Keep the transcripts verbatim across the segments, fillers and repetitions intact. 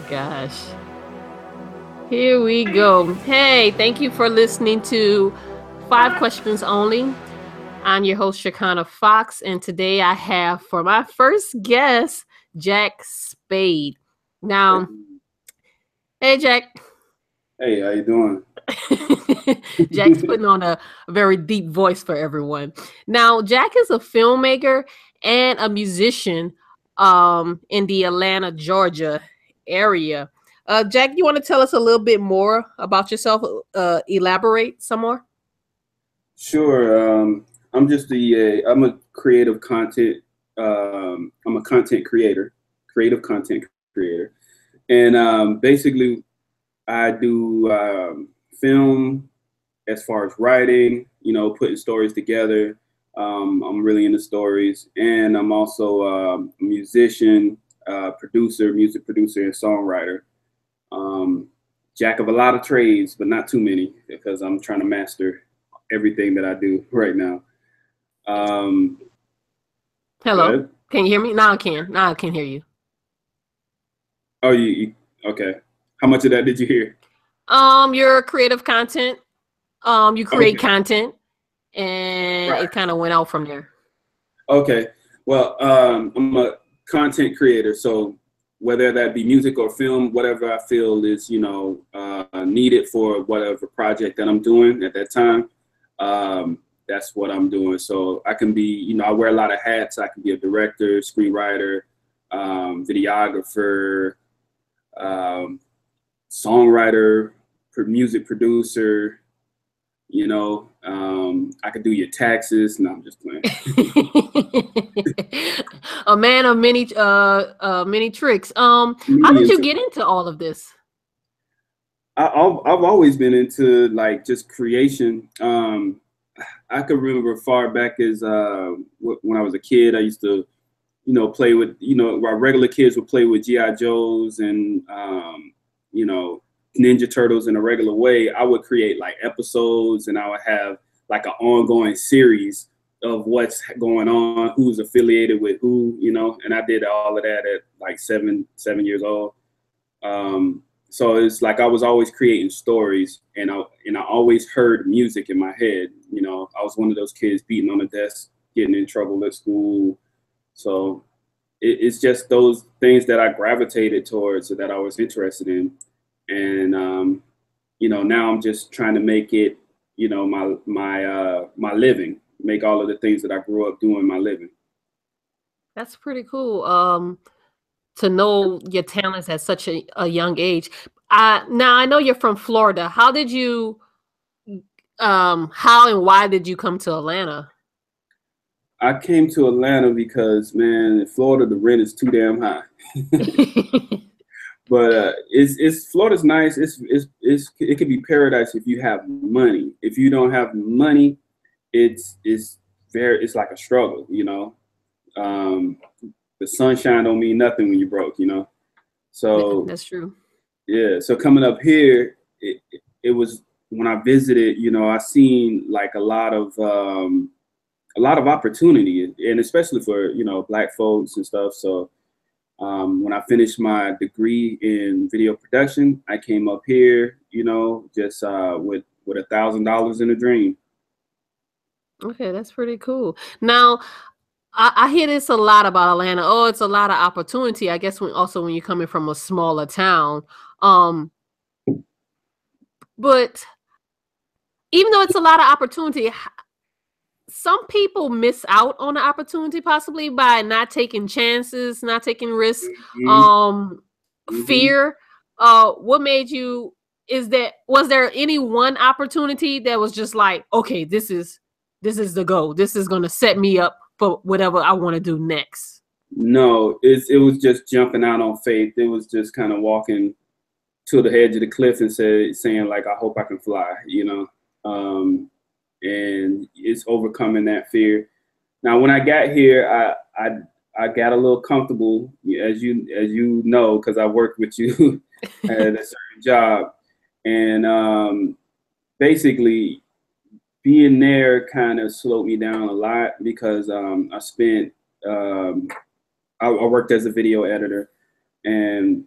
gosh. Here we go. Hey, thank you for listening to Five Questions Only. I'm your host, Shakana Fox, and today I have for my first guest, Jack Spade. Now, hey, Jack. Hey, how you doing? Jack's putting on a, a very deep voice for everyone. Now, Jack is a filmmaker and a musician um, in the Atlanta, Georgia area. Uh, Jack, you want to tell us a little bit more about yourself? Uh, elaborate some more. Sure. Um, I'm just the uh, I'm a creative content. Um, I'm a content creator, creative content creator, and um, basically I do um, film as far as writing. You know, putting stories together. Um, I'm really into stories, and I'm also um, a musician, uh, producer, music producer, and songwriter. Um, Jack of a lot of trades, but not too many because I'm trying to master everything that I do right now. Um, Hello. good. Can you hear me? Now I can. Now I can hear you. Oh, you, you okay? How much of that did you hear? Um, your creative content. Um, you create Okay, content, and right. it kind of went out from there. Okay. Well, um, I'm a content creator, so whether that be music or film, whatever I feel is you know uh, needed for whatever project that I'm doing at that time, um, that's what I'm doing. So I can be, you know, I wear a lot of hats. I can be a director, screenwriter, um, videographer, um, songwriter, music producer. You know, um, I could do your taxes. No, I'm just playing. A man of many uh uh many tricks. Um, how did Medium. you get into all of this? I, I've I've always been into like just creation. Um, I could remember far back as uh, when I was a kid. I used to, you know, play with, you know, our regular kids would play with G I. Joes and, um, you know, Ninja Turtles in a regular way. I would create like episodes and I would have like an ongoing series of what's going on, who's affiliated with who, you know, and I did all of that at like seven, seven years old. Um, so it's like I was always creating stories, and I and I always heard music in my head. You know, I was one of those kids beating on the desk, getting in trouble at school. So it, it's just those things that I gravitated towards, or that I was interested in, and um, you know, now I'm just trying to make it, you know, my my uh, my living, make all of the things that I grew up doing my living. That's pretty cool. Um, to know your talents at such a, a young age. Uh, now I know you're from Florida. How did you, um, how and why did you come to Atlanta? I came to Atlanta because, man, in Florida the rent is too damn high. But uh, it's it's Florida's nice. It's it's it's it could be paradise if you have money. If you don't have money, it's it's very it's like a struggle. You know, um, the sunshine don't mean nothing when you're broke. You know, so That's true. yeah. So coming up here, it, it, it was when I visited. You know, I seen like a lot of um, a lot of opportunity, and especially for you know black folks and stuff. So um, when I finished my degree in video production, I came up here, you know, just uh, with with a thousand dollars in a dream. Okay, that's pretty cool. Now, I, I hear this a lot about Atlanta. Oh, it's a lot of opportunity. I guess when also when you're coming from a smaller town. Um, but even though it's a lot of opportunity, some people miss out on the opportunity possibly by not taking chances, not taking risks. Mm-hmm. Um, Mm-hmm. fear. Uh, what made you? Is that was there any one opportunity that was just like, okay, this is this is the go. This is gonna set me up for whatever I want to do next. No, it's it was just jumping out on faith. It was just kind of walking to the edge of the cliff and say, saying like, I hope I can fly, you know. Um, and it's overcoming that fear. Now, when I got here, I I I got a little comfortable, as you as you know, because I worked with you at a certain job, and um, basically being there kind of slowed me down a lot because um, I spent um, I, I worked as a video editor, and I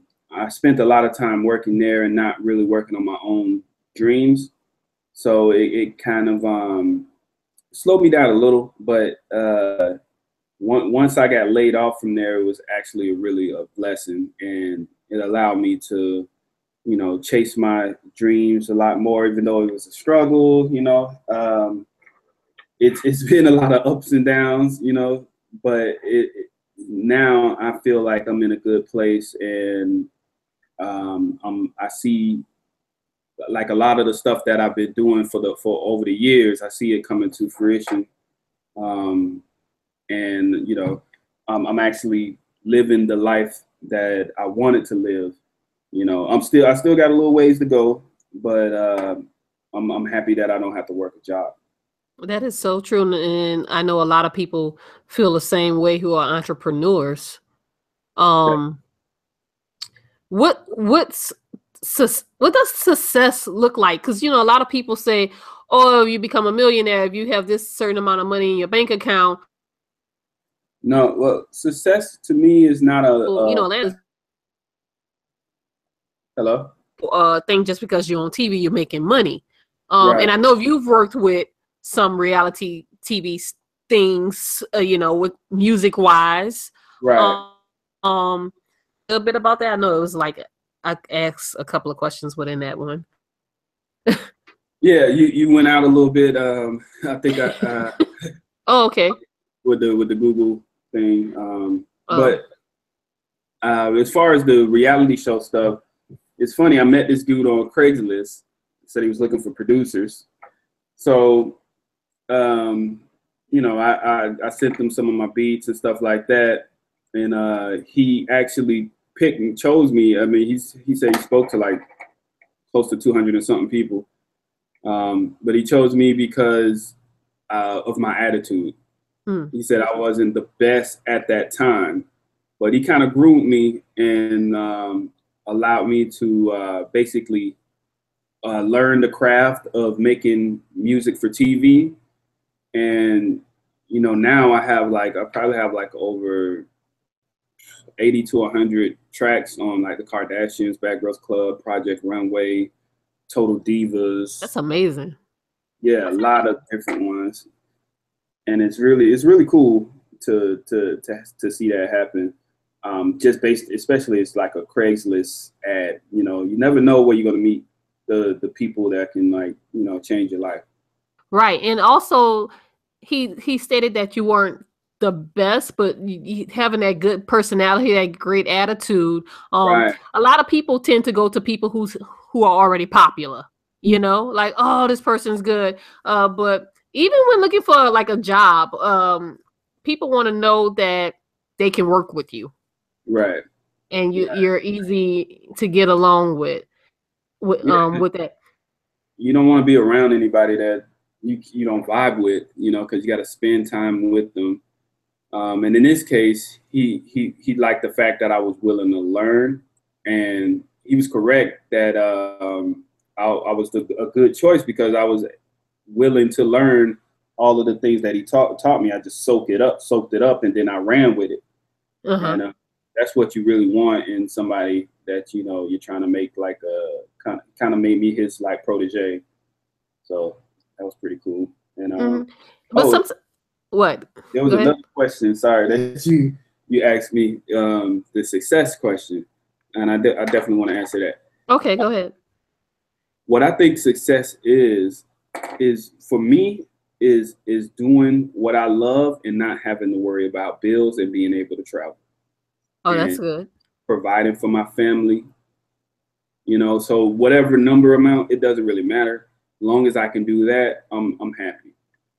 I spent a lot of time working there and not really working on my own dreams. So it, it kind of um, slowed me down a little. But uh, one, once I got laid off from there, it was actually really a blessing, and it allowed me to, you know, chase my dreams a lot more, even though it was a struggle. You know, um, it's it's been a lot of ups and downs. You know, but it, it now I feel like I'm in a good place, and um, I'm, I see like a lot of the stuff that I've been doing for the for over the years. I see it coming to fruition, um, and you know, um, I'm actually living the life that I wanted to live. You know, I'm still I still got a little ways to go, but uh, I'm I'm happy that I don't have to work a job. That is so true, and I know a lot of people feel the same way who are entrepreneurs. Um, what what's what does success look like? Because you know, a lot of people say, "Oh, you become a millionaire if you have this certain amount of money in your bank account." No, well, success to me is not a, a you know, that is hello. Uh, thing just because you're on T V, you're making money. Um, Right. And I know you've worked with some reality T V things, uh, you know, with music wise. Right. Um, a little bit about that. I know it was like I asked a couple of questions within that one. Yeah, you, you went out a little bit. Um, I think I. Uh, oh, okay. With the with the Google thing, um, oh. but uh, as far as the reality show stuff, it's funny. I met this dude on Craigslist. Said he was looking for producers. So, um, you know, I, I I sent him some of my beats and stuff like that, and uh, he actually picked and chose me. I mean, he's he said he spoke to like close to two hundred and something people. Um, but he chose me because uh, of my attitude. Hmm. He said I wasn't the best at that time, but he kind of groomed me and um, allowed me to uh, basically uh, learn the craft of making music for T V. And, you know, now I have like, I probably have like over eighty to one hundred tracks on like the Kardashians, Bad Girls Club, Project Runway, Total Divas. That's amazing. Yeah, a lot of different ones, and it's really it's really cool to to to to see that happen. Um, just based, especially it's like a Craigslist ad. You know, you never know where you're gonna meet the the people that can like you know change your life. Right, and also he he stated that you weren't the best, but you, having that good personality, that great attitude. Um, right. A lot of people tend to go to people who's who are already popular, you know, like, oh, this person's good. Uh, but even when looking for like a job, um, people want to know that they can work with you. Right. And you, yeah. you're easy to get along with, with, yeah. um, with that. You don't want to be around anybody that you, you don't vibe with, you know, cause you got to spend time with them. Um, and in this case, he, he, he liked the fact that I was willing to learn, and he was correct that um, I, I was the, a good choice because I was willing to learn all of the things that he taught taught me. I just soaked it up, soaked it up, and then I ran with it. Uh-huh. And uh, that's what you really want in somebody that you know you're trying to make like a kind of kind of made me his like protege. So that was pretty cool. And um, mm-hmm. but oh, some what there was another question. Sorry that you you asked me um, the success question. And I, de- I definitely want to answer that. Okay, go ahead. What I think success is, is for me, is is doing what I love and not having to worry about bills and being able to travel. Oh, and that's good. Providing for my family. You know, so whatever number amount, it doesn't really matter. As long as I can do that, I'm I'm happy.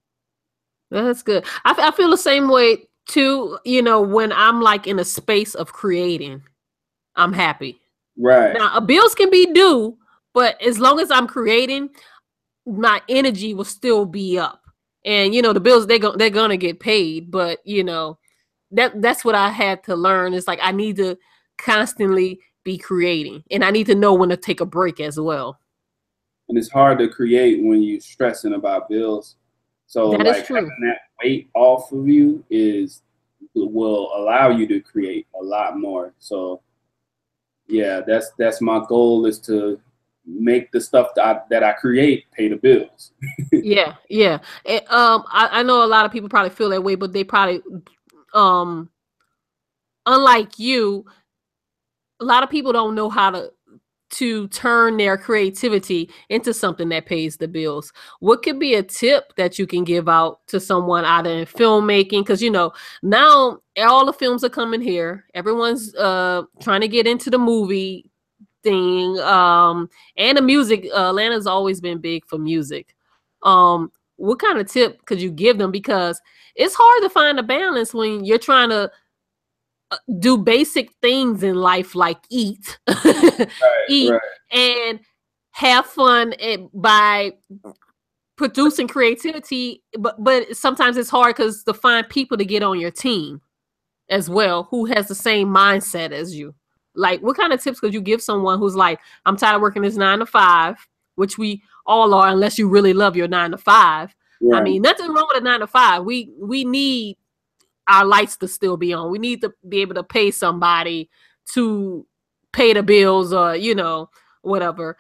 That's good. I, I feel the same way too. You know, when I'm like in a space of creating, I'm happy. Right. Now, bills can be due, but as long as I'm creating, my energy will still be up. And you know, the bills they go they're gonna get paid, but you know, that that's what I had to learn. It's like I need to constantly be creating, and I need to know when to take a break as well. And it's hard to create when you're stressing about bills. So that like is true. Having that weight off of you is will allow you to create a lot more. So yeah, that's that's my goal, is to make the stuff that I, that I create pay the bills. Yeah, yeah. And, um, I, I know a lot of people probably feel that way, but they probably, um, unlike you, a lot of people don't know how to to turn their creativity into something that pays the bills. What could be a tip that you can give out to someone either in filmmaking? Because you know now all the films are coming here. Everyone's uh trying to get into the movie thing, um, and the music. Uh, Atlanta's always been big for music. Um, what kind of tip could you give them? Because it's hard to find a balance when you're trying to do basic things in life like eat, Right, eat, right. and have fun and by producing creativity. But but sometimes it's hard because to find people to get on your team as well who has the same mindset as you. Like, what kind of tips could you give someone who's like, I'm tired of working this nine to five, which we all are, unless you really love your nine to five. I Right. mean, nothing wrong with a nine to five. We we need our lights to still be on. We need to be able to pay somebody to pay the bills, or you know, whatever.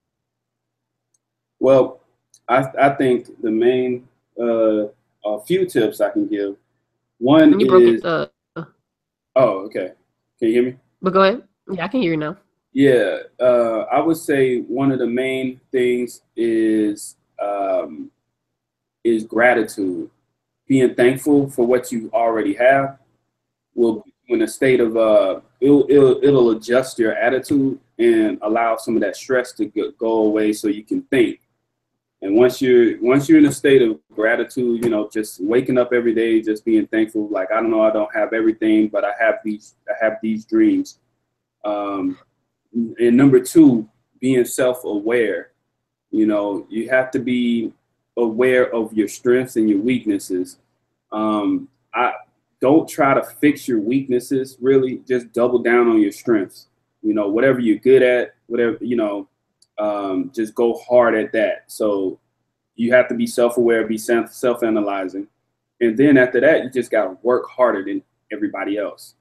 Well, I I think the main uh a few tips I can give. One And you broke is, it. Uh, oh, okay. Can you hear me? but go ahead. Yeah, I can hear you now. Yeah, uh, I would say one of the main things is um, is gratitude. Being thankful for what you already have will put you in a state of uh, it'll, it'll it'll adjust your attitude and allow some of that stress to go go away, so you can think. And once you're once you're in a state of gratitude, you know, just waking up every day, just being thankful. Like, I don't know, I don't have everything, but I have these I have these dreams. Um, and number two, being self-aware. You know, you have to be aware of your strengths and your weaknesses. Um, I don't try to fix your weaknesses. Really, just double down on your strengths. You know, whatever you're good at, whatever you know, um, just go hard at that. So you have to be self-aware, be self self-analyzing, and then after that, you just got to work harder than everybody else.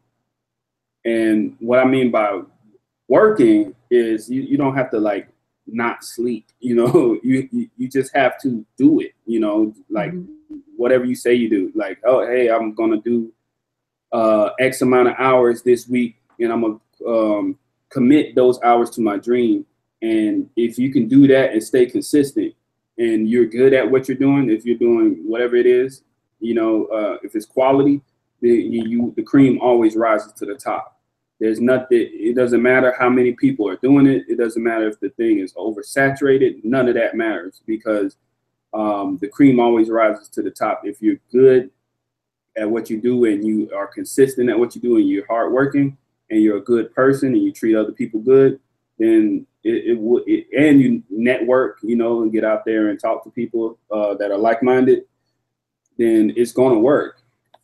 And what I mean by working is you, you don't have to like not sleep, you know, you, you you just have to do it, you know, like Mhm. whatever you say you do, like, oh, hey, I'm gonna do uh X amount of hours this week, and I'm gonna um, commit those hours to my dream. And if you can do that and stay consistent, and you're good at what you're doing, if you're doing whatever it is, you know, uh, if it's quality, the you, you the cream always rises to the top. There's nothing, it doesn't matter how many people are doing it. It doesn't matter if the thing is oversaturated. None of that matters, because um, the cream always rises to the top. If you're good at what you do and you are consistent at what you do and you're hardworking and you're a good person and you treat other people good, then it, it would, it, and you network, you know, and get out there and talk to people uh, that are like-minded, then it's going to work.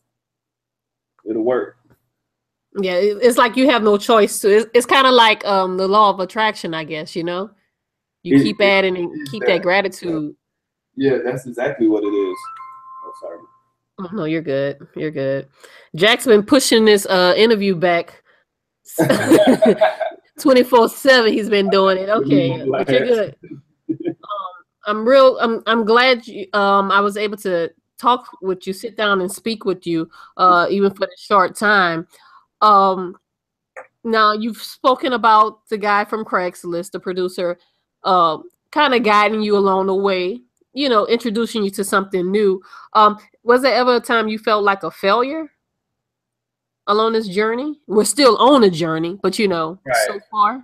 It'll work. Yeah, it- it's like you have no choice to. It's, it's kind of like um the law of attraction, I guess. You know, you It, keep it adding and is keep that that. gratitude. Yeah, that's exactly what it is. Oh, sorry. Oh, no, you're good. You're good. Jack's been pushing this uh interview back twenty-four seven. He's been doing it. Okay, but you're good. I'm real. I'm. I'm glad you. Um, I was able to talk with you, sit down and speak with you, uh, even for the short time. Um, now you've spoken about the guy from Craigslist, the producer, um, kind of guiding you along the way. You know, introducing you to something new. Um, was there ever a time you felt like a failure along this journey? We're still on a journey, but you know, Right. so far.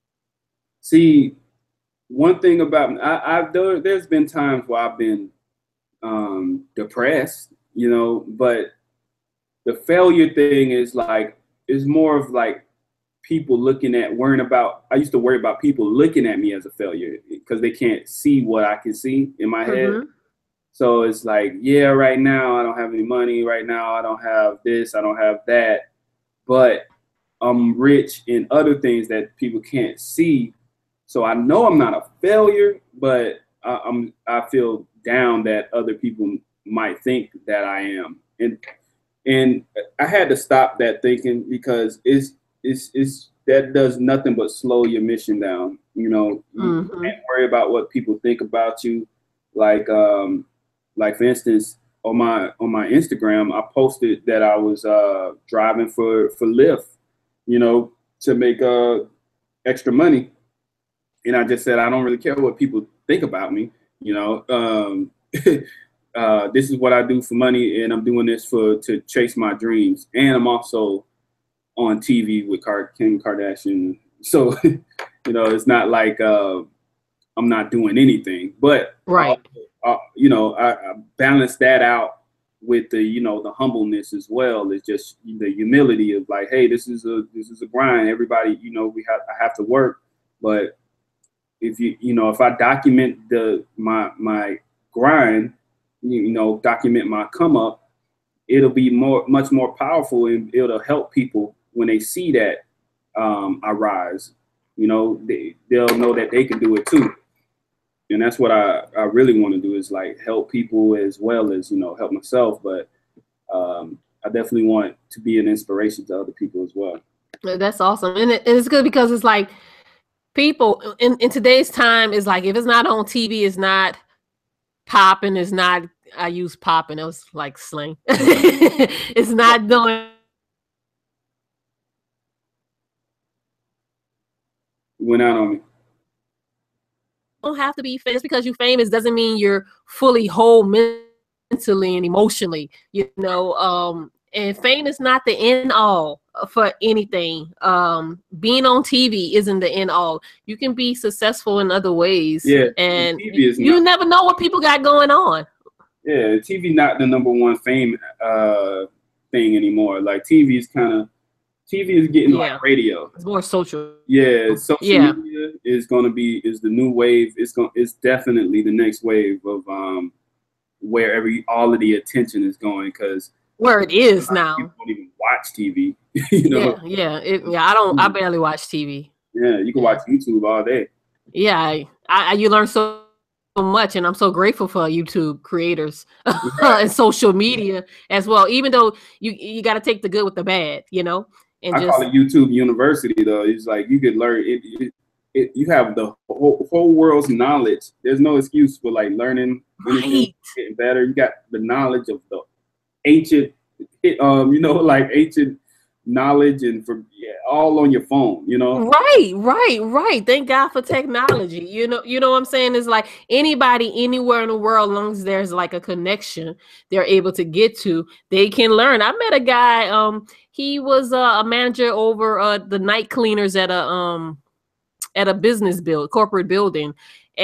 See, one thing about me, I, I've there, there's been times where I've been um, depressed, you know, but the failure thing is like, is more of like people looking at, worrying about, I used to worry about people looking at me as a failure because they can't see what I can see in my head. Mm-hmm. So it's like, yeah, right now I don't have any money. Right now I don't have this, I don't have that, but I'm rich in other things that people can't see. So I know I'm not a failure, but I, I'm I feel down that other people might think that I am, and and I had to stop that thinking, because it's it's it's that does nothing but slow your mission down. You know, you Mm-hmm. can't worry about what people think about you. Like, um, like for instance, on my on my Instagram, I posted that I was uh, driving for for Lyft, you know, to make uh, extra money, and I just said I don't really care what people think about me. You know, um, uh, this is what I do for money, and I'm doing this for to chase my dreams, and I'm also on T V with Kim Kardashian. So, you know, it's not like uh, I'm not doing anything, but Right. uh, uh, you know, I, I balance that out with the, you know, the humbleness as well. It's just the humility of like, hey, this is a this is a grind. Everybody, you know, we have I have to work, but if you you know if I document the my my grind, you know, document my come up, it'll be more much more powerful, and it'll help people when they see that um, I rise. You know, they, they'll know that they can do it too. And that's what I, I really want to do, is like help people as well as, you know, help myself. But um, I definitely want to be an inspiration to other people as well. That's awesome. And, it, and it's good because it's like people in, in today's time is like, if it's not on T V, it's not popping, it's not, I use popping, it was like slang. It's not doing. Went out on me. Don't have to be famous. Because you're famous doesn't mean you're fully whole mentally and emotionally, you know. Um, and fame is not the end all for anything. Um, being on T V isn't the end all. You can be successful in other ways. Yeah, and T V is you not, never know what people got going on. Yeah, T V not the number one fame uh, thing anymore. Like T V is kind of T V is getting yeah. like radio. It's more social. Yeah, social yeah. media is going to be is the new wave. It's going. It's definitely the next wave of um, where every all of the attention is going, because where it is now. People don't even watch T V. You know. Yeah, yeah, it, yeah. I don't. I barely watch T V. Yeah, you can watch YouTube all day. Yeah, I, I you learn so. So much, and I'm so grateful for YouTube creators right. and social media as well. Even though you you got to take the good with the bad, you know. And I just, call it YouTube University, though. It's like you could learn it. it, it you have the whole, whole world's knowledge. There's no excuse for like learning anything, right. getting better. You got the knowledge of the ancient, um, you know, like ancient knowledge, and for yeah, all on your phone, you know. Right, right, right. Thank God for technology. You know, you know what I'm saying? It's like anybody anywhere in the world, as long as there's like a connection they're able to get to, they can learn. I met a guy, um, he was uh, a manager over uh, the night cleaners at a um at a business build, corporate building.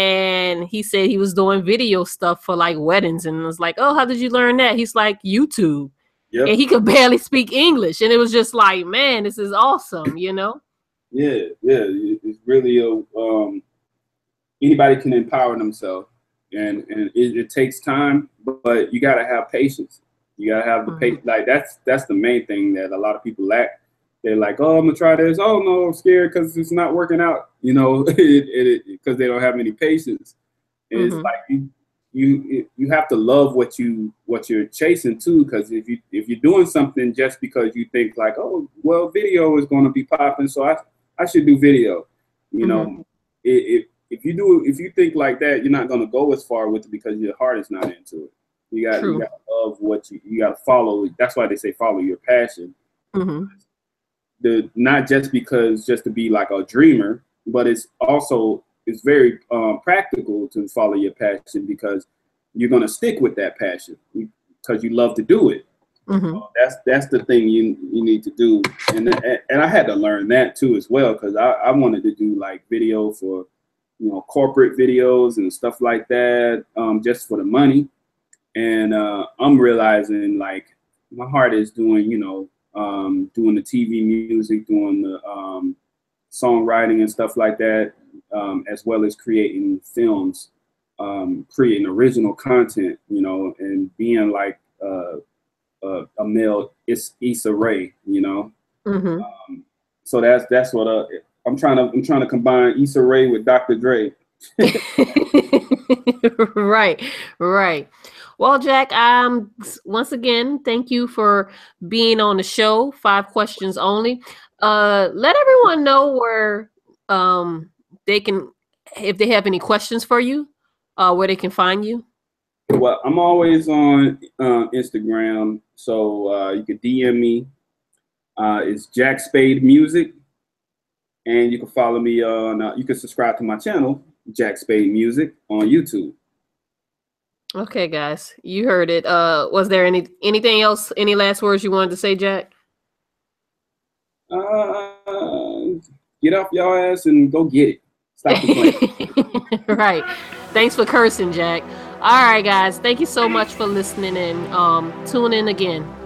And he said he was doing video stuff for like weddings, and it was like, oh, how did you learn that? He's like, YouTube. Yep. And he could barely speak English, and it was just like, man, this is awesome, you know. Yeah, yeah, it's really a um, anybody can empower themselves, and and it, it takes time, but you gotta have patience. You gotta have the mm-hmm. patience. Like that's that's the main thing that a lot of people lack. They're like, oh, I'm gonna try this. Oh no, I'm scared because it's not working out. You know, because they don't have any patience. And mm-hmm. it's like you. You you have to love what you what you're chasing too, because if you if you're doing something just because you think like, oh well, video is going to be popping, so I I should do video, you mm-hmm. know, if if you do if you think like that, you're not going to go as far with it because your heart is not into it. You got you got to love what you you got to follow. That's why they say follow your passion. Mm-hmm. The not just because just to be like a dreamer, but it's also it's very um, practical to follow your passion, because you're going to stick with that passion because you love to do it. Mm-hmm. Uh, that's that's the thing you you need to do, and and I had to learn that too as well, because I, I wanted to do like video for, you know, corporate videos and stuff like that, um, just for the money. And uh, I'm realizing like my heart is doing, you know, um, doing the T V music, doing the um, songwriting and stuff like that. Um, as well as creating films, um, creating original content, you know, and being like uh, uh, a male it's Issa Rae, you know. Mm-hmm. Um, so that's that's what uh, I'm trying to I'm trying to combine Issa Rae with Doctor Dre. Right, right. Well, Jack, um, once again, thank you for being on the show. Five questions only. Uh, let everyone know where um they can, if they have any questions for you, uh, where they can find you. Well, I'm always on uh, Instagram, so uh, you can D M me. Uh, it's Jack Spade Music, and you can follow me on. Uh, you can subscribe to my channel, Jack Spade Music, on YouTube. Okay, guys, you heard it. Uh, was there any anything else? Any last words you wanted to say, Jack? Uh, get off your ass and go get it. Stop complaining. Right. Thanks for cursing, Jack. All right, guys. Thank you so much for listening and um, tune in again.